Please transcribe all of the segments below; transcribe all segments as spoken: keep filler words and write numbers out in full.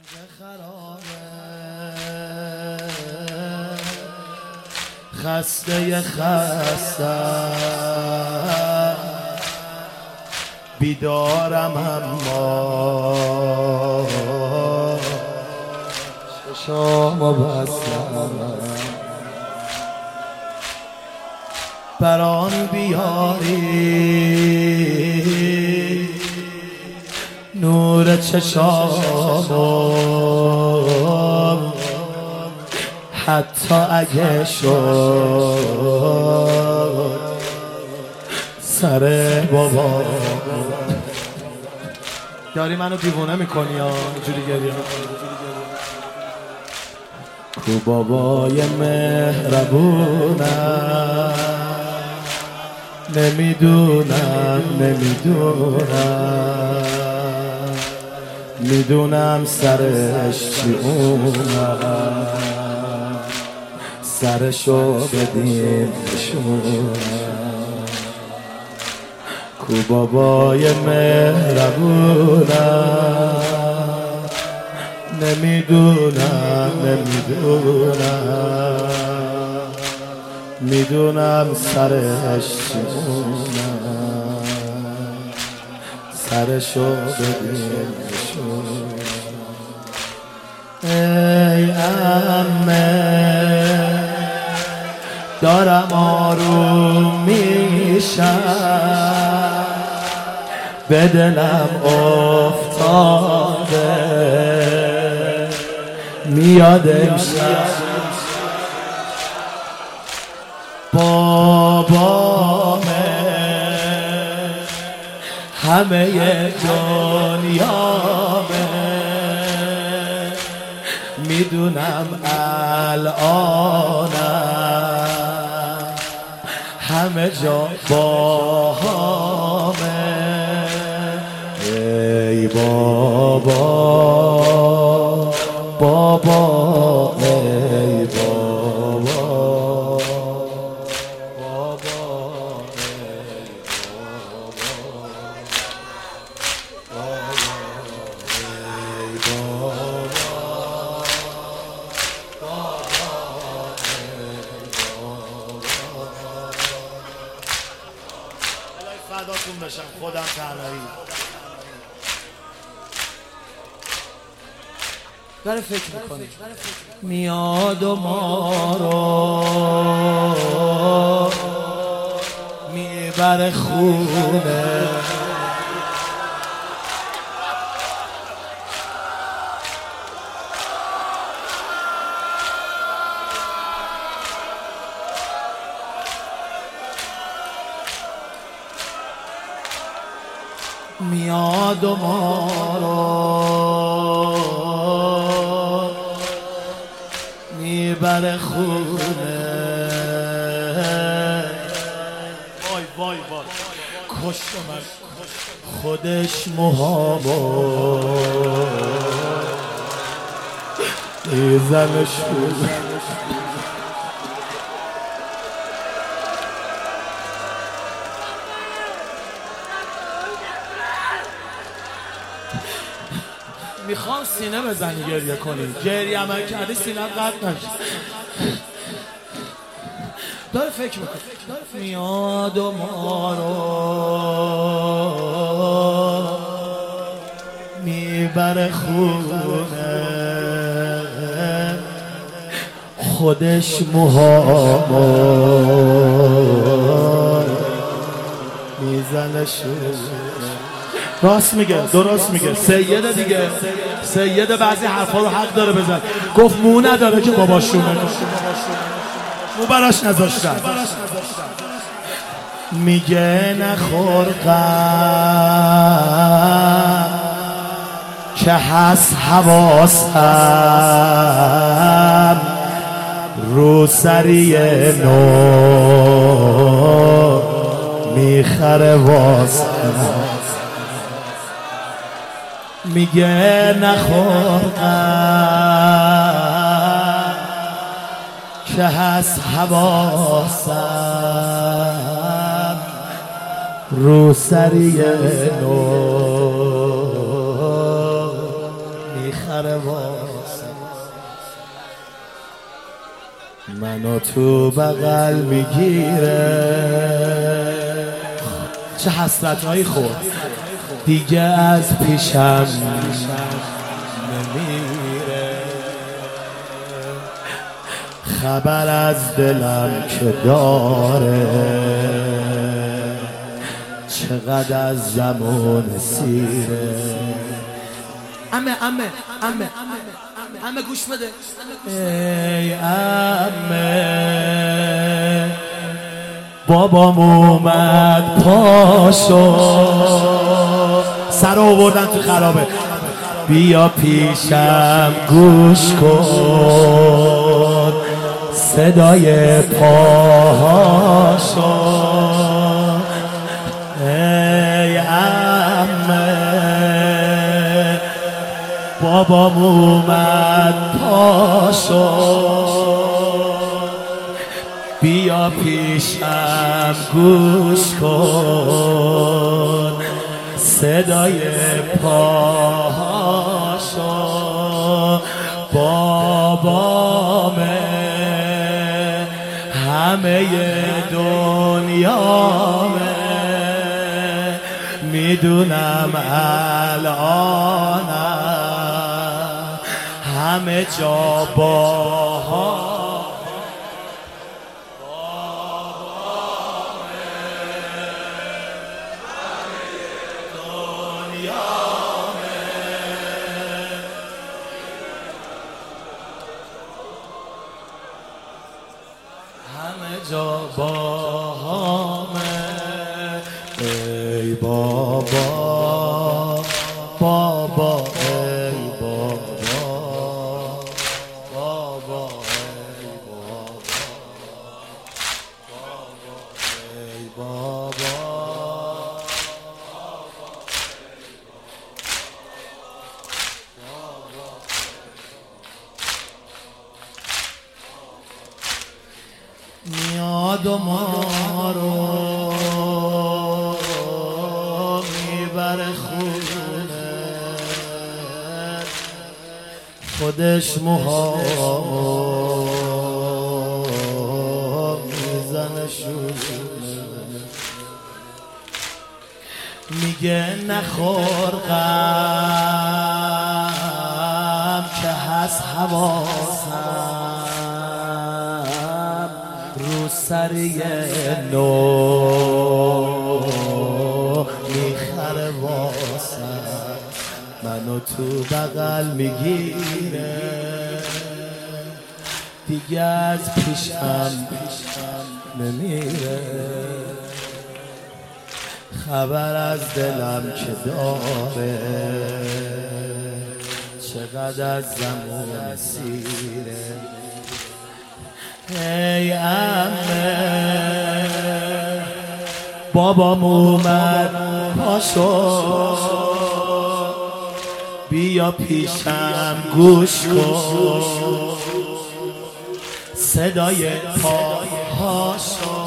خسته خستم بیدارم اما چشامو بستم برام بیاری نور چشامو حتی اگه شد سر بابا داری منو دیوونه میکنی یا اینجوری گریه کو بابای مهربونم نمیدونم نمیدونم میدونم سرش چیونم سرشو بدیم نشونم کو بابای مهربونم نمیدونم نمیدونم میدونم سرش چیونم سرشو بدیم نشونم ای عمه دارم آروم میشم به دلم افتاده میاد امشب بابامه همه دنیامه میدونم الانم همه جا با همه ای بابا بابا ای بابا بابا ای فداتون بشم خودم تنهایی داره فکر میکنه میاد و ما رو میبره خونه میاد و ما رو میبره خونه وای وای وای کشت من خودش موهامو میزنه شونه میخوام سینه بزنی گریه کنی گریه من کردی سینه قطع نشد داره فکر میکنه میاد و ما رو میبره خونه خودش موهامو میزنه شونه راست میگه درست میگه سیده دیگه سیده بعضی حرفا رو حق داره بزن گفت مو نداره که باباشونه مو براش نذاشتن میگه نخور غم که هست حواسم رو سری نو میخره واسم میگه نخورم که هست حواسم رو سری نو میخوام میخره واسه منو تو بغل میگیره چه حسرت هایی خورد دیگه از پیشم نمیره خبر از دلم که داره چقدر از زمان سیره امه امه امه امه گوش بده ای امه بابام اومد پاشو سر آوردن تو خرابه بیا پیشم گوش کن صدای پاهاشو ای عمه بابام اومد پاشو بیا پیشم گوش کن صدای پاهاشو بابامه همه دنیامه میدونم الانم همه جا باها همه جا باهامه ای بابا بابا ای بابا بابا ای بابا ای بابا میاد و ما رو میبره خونه خودش موهامو میزنه شونه میگه نخور غم که هست حواسم رو سری نو میخره واسم منو تو بغل میگیره دیگه از پیشم نمیره خبر از دلم که داره چقدر از زمان سیره ای عمه بابام اومد پاشو بیا پیشم گوش کن صدای پاهاشو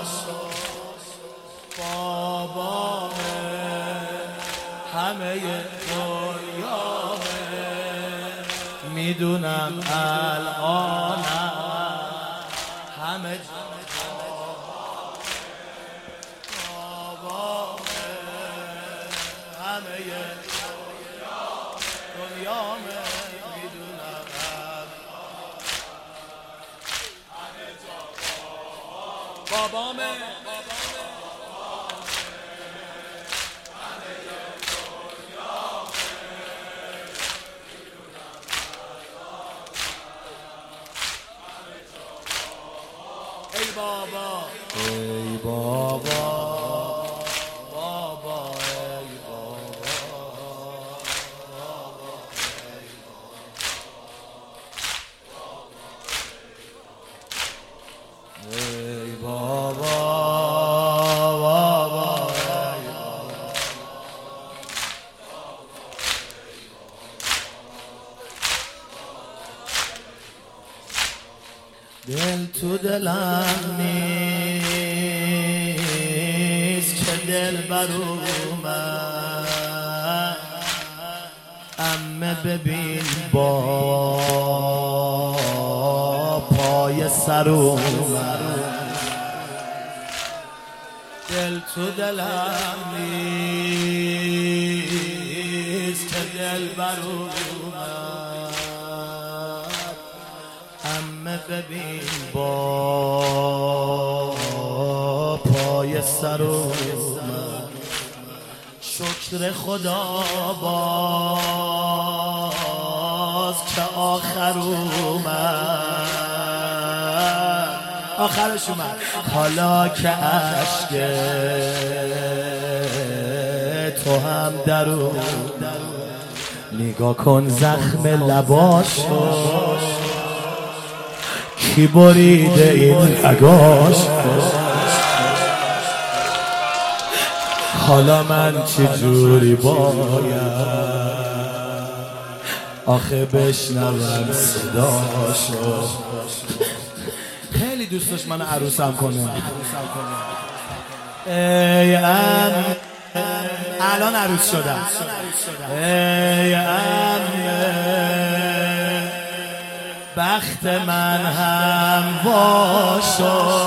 بابامه همه دنیامه میدونم الانم همه بابامه همه دنیامه میدونم بابامه ای بابا ای بابا بابا ای بابا ای بابا بابا ای دل تو دلم نیست که دل بر اومد همه ببین با پای سر اومد، دل تو دلم نیست که دل بر اومد. همه ببین با پای سر اومد، شکر خدا باز که آخر اومد، آخرش اومد. حالا که عشق تو هم در اومد، نگاه کن زخم لباشو کی بریده این رگاش. حالا من چجوری باید آخه بشنوم صداشو. خیلی دوست داشت من عروسم کنه. ای ام الان عروس شدم. ای ام بخت من هم باشو،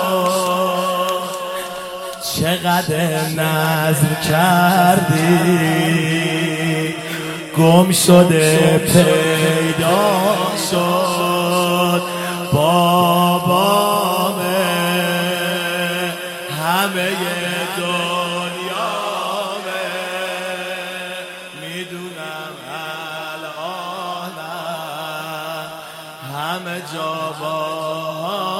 چقدر نظر کردی گم شده پیدا شد. بابامه همه دنیامه، میدونم الان همه جا با